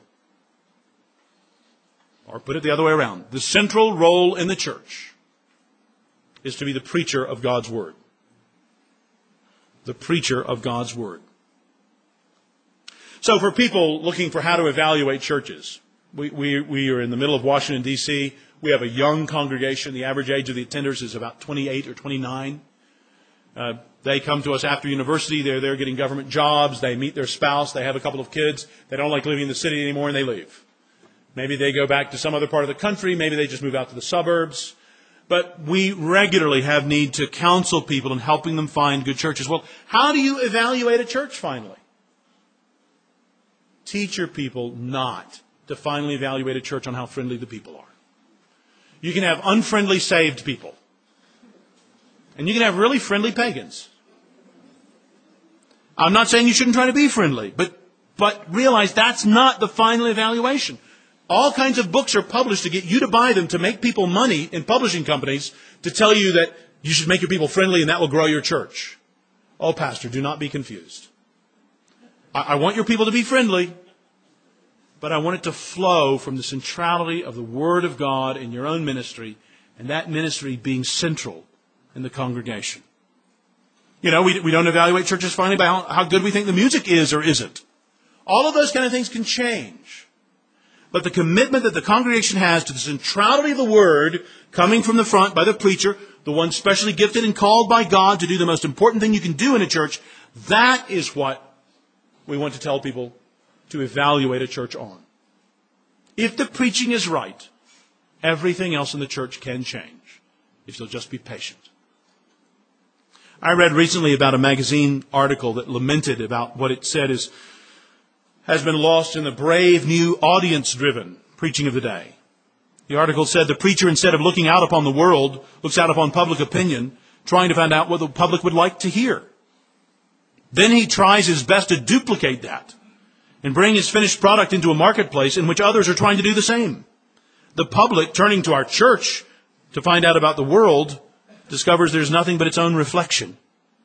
Or put it the other way around. The central role in the church is to be the preacher of God's Word. The preacher of God's Word. So for people looking for how to evaluate churches, we are in the middle of Washington, D.C. We have a young congregation. The average age of the attenders is about 28 or 29. They come to us after university. They're there getting government jobs. They meet their spouse. They have a couple of kids. They don't like living in the city anymore, and they leave. Maybe they go back to some other part of the country. Maybe they just move out to the suburbs. But we regularly have need to counsel people in helping them find good churches. Well, how do you evaluate a church finally? Teach your people not to finally evaluate a church on how friendly the people are. You can have unfriendly saved people. And you can have really friendly pagans. I'm not saying you shouldn't try to be friendly, but realize that's not the final evaluation. All kinds of books are published to get you to buy them, to make people money in publishing companies, to tell you that you should make your people friendly and that will grow your church. Oh, pastor, do not be confused. I want your people to be friendly, but I want it to flow from the centrality of the Word of God in your own ministry, and that ministry being central in the congregation. You know, we don't evaluate churches finally by how good we think the music is or isn't. All of those kind of things can change. But the commitment that the congregation has to the centrality of the Word coming from the front by the preacher, the one specially gifted and called by God to do the most important thing you can do in a church, that is what we want to tell people to evaluate a church on. If the preaching is right, everything else in the church can change, if you'll just be patient. I read recently about a magazine article that lamented about what it said has been lost in the brave new audience-driven preaching of the day. The article said the preacher, instead of looking out upon the world, looks out upon public opinion, trying to find out what the public would like to hear. Then he tries his best to duplicate that and bring his finished product into a marketplace in which others are trying to do the same. The public, turning to our church to find out about the world, discovers there's nothing but its own reflection.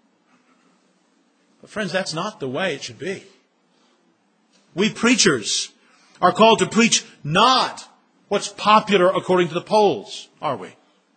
But friends, that's not the way it should be. We preachers are called to preach not what's popular according to the polls, are we?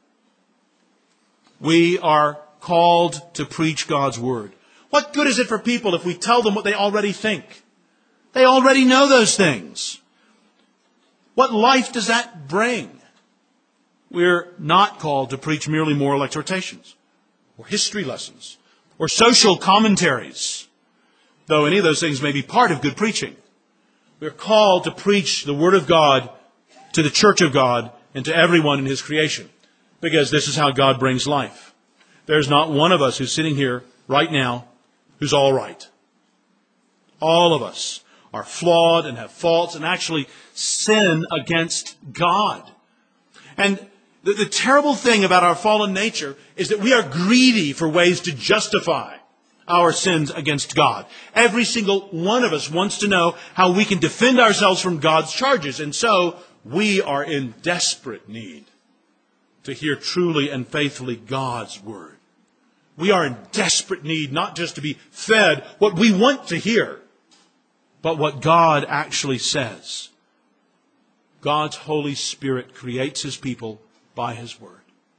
We are called to preach God's Word. What good is it for people if we tell them what they already think? They already know those things. What life does that bring? We're not called to preach merely moral exhortations or history lessons or social commentaries, though any of those things may be part of good preaching. We're called to preach the Word of God to the church of God and to everyone in His creation, because this is how God brings life. There's not one of us who's sitting here right now who's all right. All of us are flawed and have faults and actually sin against God. And the terrible thing about our fallen nature is that we are greedy for ways to justify our sins against God. Every single one of us wants to know how we can defend ourselves from God's charges. And so we are in desperate need to hear truly and faithfully God's Word. We are in desperate need not just to be fed what we want to hear, but what God actually says. God's Holy Spirit creates His people by His Word.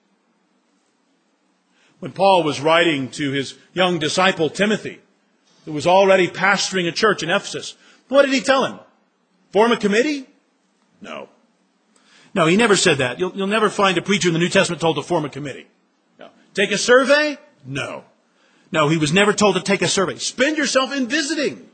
When Paul was writing to his young disciple Timothy, who was already pastoring a church in Ephesus, what did he tell him? Form a committee? No. No, he never said that. You'll never find a preacher in the New Testament told to form a committee. No. Take a survey? No. No, he was never told to take a survey. Spend yourself in visiting.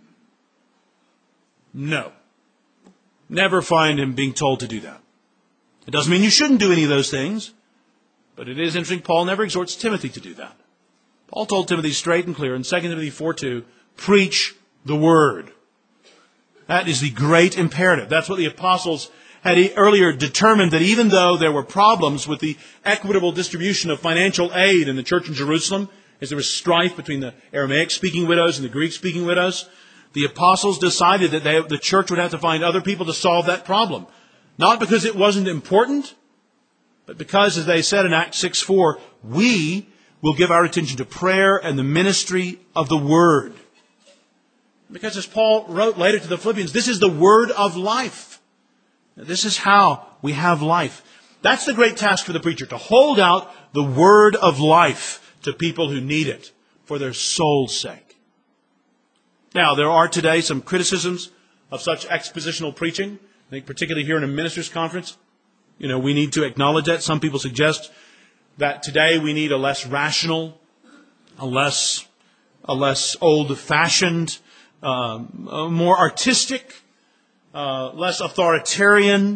No. Never find him being told to do that. It doesn't mean you shouldn't do any of those things, but it is interesting Paul never exhorts Timothy to do that. Paul told Timothy straight and clear in 2 Timothy 4:2, preach the Word. That is the great imperative. That's what the apostles had earlier determined, that even though there were problems with the equitable distribution of financial aid in the church in Jerusalem, as there was strife between the Aramaic-speaking widows and the Greek-speaking widows, the apostles decided that the church would have to find other people to solve that problem. Not because it wasn't important, but because, as they said in Acts 6:4, we will give our attention to prayer and the ministry of the Word. Because as Paul wrote later to the Philippians, this is the Word of life. This is how we have life. That's the great task for the preacher, to hold out the Word of life to people who need it for their soul's sake. Now, there are today some criticisms of such expositional preaching. I think particularly here in a ministers' conference, we need to acknowledge that. Some people suggest that today we need a less rational, a less old-fashioned, more artistic, less authoritarian,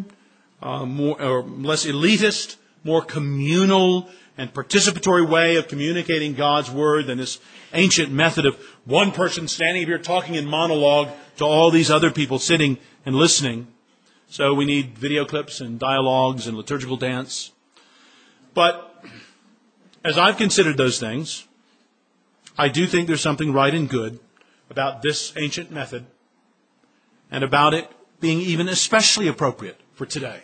less elitist, more communal and participatory way of communicating God's Word than this ancient method of one person standing here talking in monologue to all these other people sitting and listening. So we need video clips and dialogues and liturgical dance. But as I've considered those things, I do think there's something right and good about this ancient method and about it being even especially appropriate for today.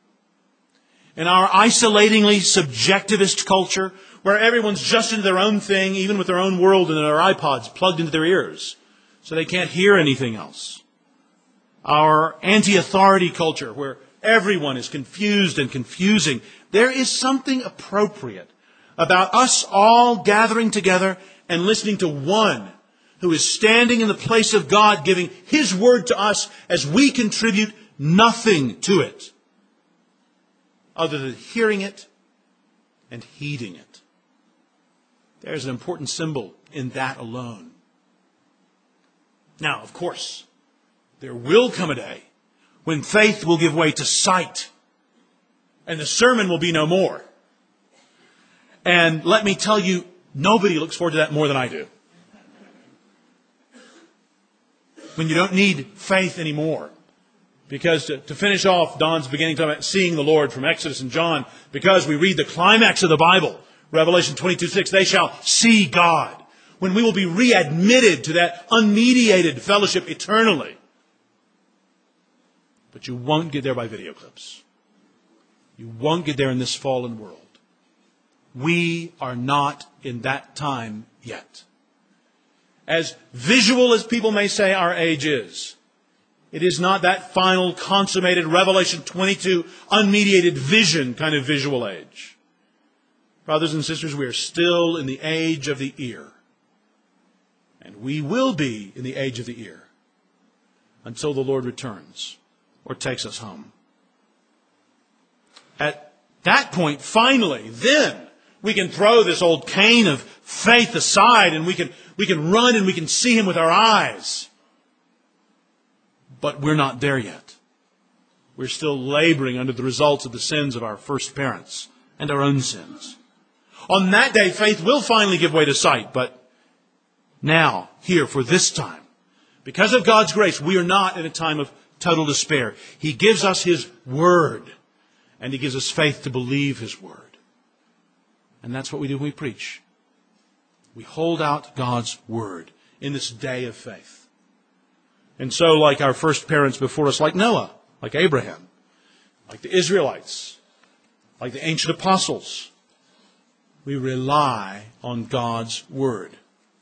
In our isolatingly subjectivist culture, where everyone's just into their own thing, even with their own world and their iPods plugged into their ears, so they can't hear anything else. our anti-authority culture where everyone is confused and confusing, there is something appropriate about us all gathering together and listening to one who is standing in the place of God, giving His word to us as we contribute nothing to it other than hearing it and heeding it. There's an important symbol in that alone. Now, of course, there will come a day when faith will give way to sight and the sermon will be no more. And let me tell you, nobody looks forward to that more than I do. When you don't need faith anymore. Because to finish off Don's beginning talking about seeing the Lord from Exodus and John, because we read the climax of the Bible, Revelation 22:6, they shall see God. When we will be readmitted to that unmediated fellowship eternally. But you won't get there by video clips. You won't get there in this fallen world. We are not in that time yet. As visual as people may say our age is, it is not that final, consummated Revelation 22 unmediated vision kind of visual age. Brothers and sisters, we are still in the age of the ear. And we will be in the age of the ear until the Lord returns or takes us home. At that point, finally, then we can throw this old cane of faith aside and we can run and we can see Him with our eyes. But we're not there yet. We're still laboring under the results of the sins of our first parents and our own sins. On that day, faith will finally give way to sight, but now, here, for this time, because of God's grace, we are not in a time of total despair. He gives us His Word, and He gives us faith to believe His Word. And that's what we do when we preach. We hold out God's Word in this day of faith. And so, like our first parents before us, like Noah, like Abraham, like the Israelites, like the ancient apostles, we rely on God's Word.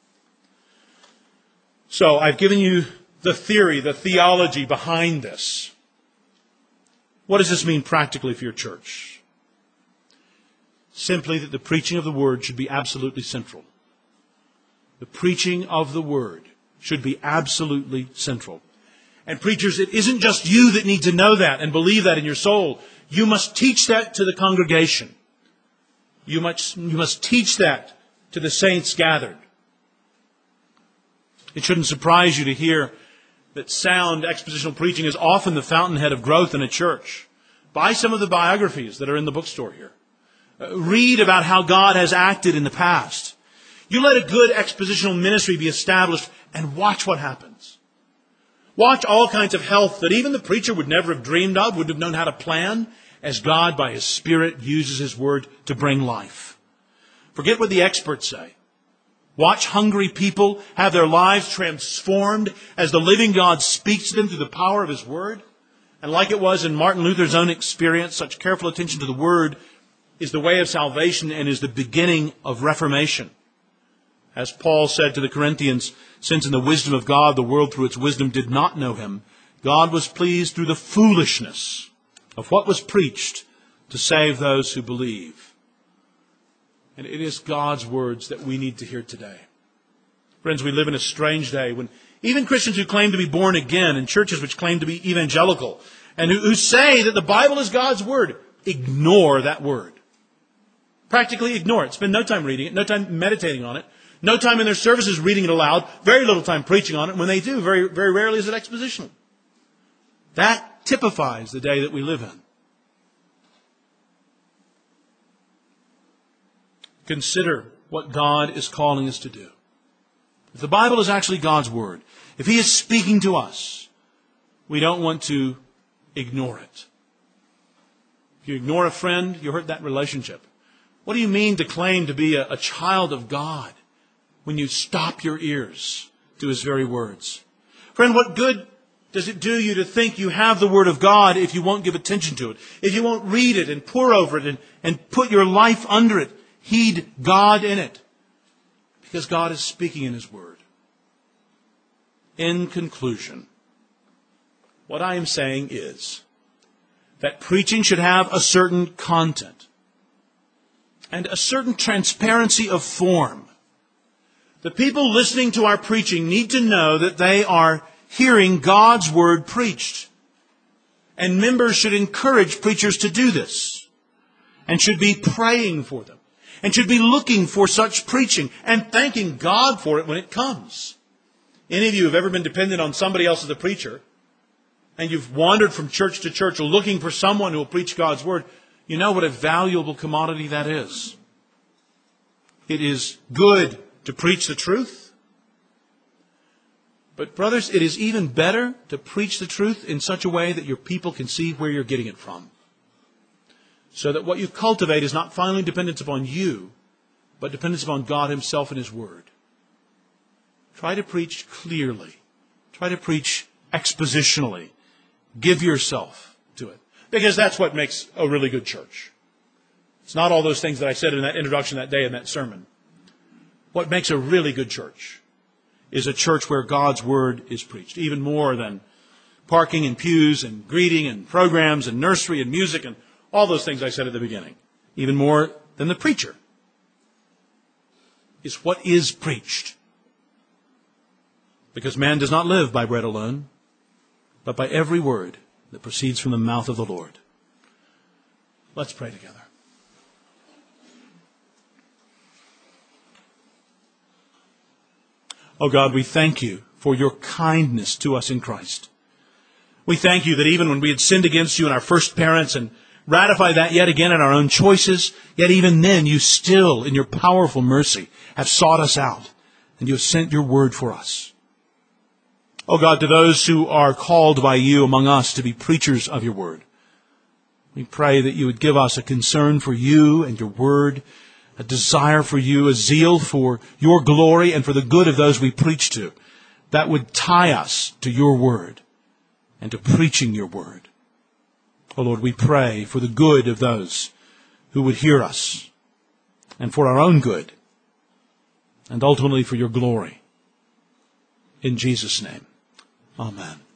So I've given you the theory, the theology behind this. What does this mean practically for your church? Simply that the preaching of the Word should be absolutely central. The preaching of the Word should be absolutely central. And preachers, it isn't just you that need to know that and believe that in your soul. You must teach that to the congregation. You must teach that to the saints gathered. It shouldn't surprise you to hear that sound expositional preaching is often the fountainhead of growth in a church. Buy some of the biographies that are in the bookstore here. Read about how God has acted in the past. You let a good expositional ministry be established and watch what happens. Watch all kinds of health that even the preacher would never have dreamed of, wouldn't have known how to plan, as God by His Spirit uses His Word to bring life. Forget what the experts say. Watch hungry people have their lives transformed as the living God speaks to them through the power of His Word. And like it was in Martin Luther's own experience, such careful attention to the Word is the way of salvation and is the beginning of reformation. As Paul said to the Corinthians, since in the wisdom of God the world through its wisdom did not know Him, God was pleased through the foolishness of what was preached to save those who believe. And it is God's words that we need to hear today. Friends, we live in a strange day when even Christians who claim to be born again and churches which claim to be evangelical and who say that the Bible is God's Word, ignore that Word. Practically ignore it. Spend no time reading it, no time meditating on it, no time in their services reading it aloud, very little time preaching on it. When they do, very, very rarely is it expositional. That typifies the day that we live in. Consider what God is calling us to do. If the Bible is actually God's Word, if He is speaking to us, we don't want to ignore it. If you ignore a friend, you hurt that relationship. What do you mean to claim to be a child of God when you stop your ears to His very words? Friend, what good does it do you to think you have the Word of God if you won't give attention to it? If you won't read it and pore over it and put your life under it? Heed God in it. Because God is speaking in His Word. In conclusion, What I am saying is that preaching should have a certain content and a certain transparency of form. The people listening to our preaching need to know that they are hearing God's Word preached. And members should encourage preachers to do this, and should be praying for them, and should be looking for such preaching, and thanking God for it when it comes. Any of you have ever been dependent on somebody else as a preacher, and you've wandered from church to church looking for someone who will preach God's Word, you know what a valuable commodity that is. It is good to preach the truth. But brothers, it is even better to preach the truth in such a way that your people can see where you're getting it from. So that what you cultivate is not finally dependence upon you, but dependence upon God Himself and His Word. Try to preach clearly. Try to preach expositionally. Give yourself to it. Because that's what makes a really good church. It's not all those things that I said in that introduction that day in that sermon. What makes a really good church is a church where God's Word is preached, even more than parking and pews and greeting and programs and nursery and music and all those things I said at the beginning. Even more than the preacher is what is preached. Because man does not live by bread alone, but by every word that proceeds from the mouth of the Lord. Let's pray together. Oh God, we thank you for your kindness to us in Christ. We thank you that even when we had sinned against you in our first parents and ratify that yet again in our own choices, yet even then you still, in your powerful mercy, have sought us out and you have sent your word for us. Oh God, to those who are called by you among us to be preachers of your word, we pray that you would give us a concern for you and your word, a desire for you, a zeal for your glory and for the good of those we preach to, that would tie us to your word and to preaching your word. Oh Lord, we pray for the good of those who would hear us and for our own good and ultimately for your glory. In Jesus' name, amen.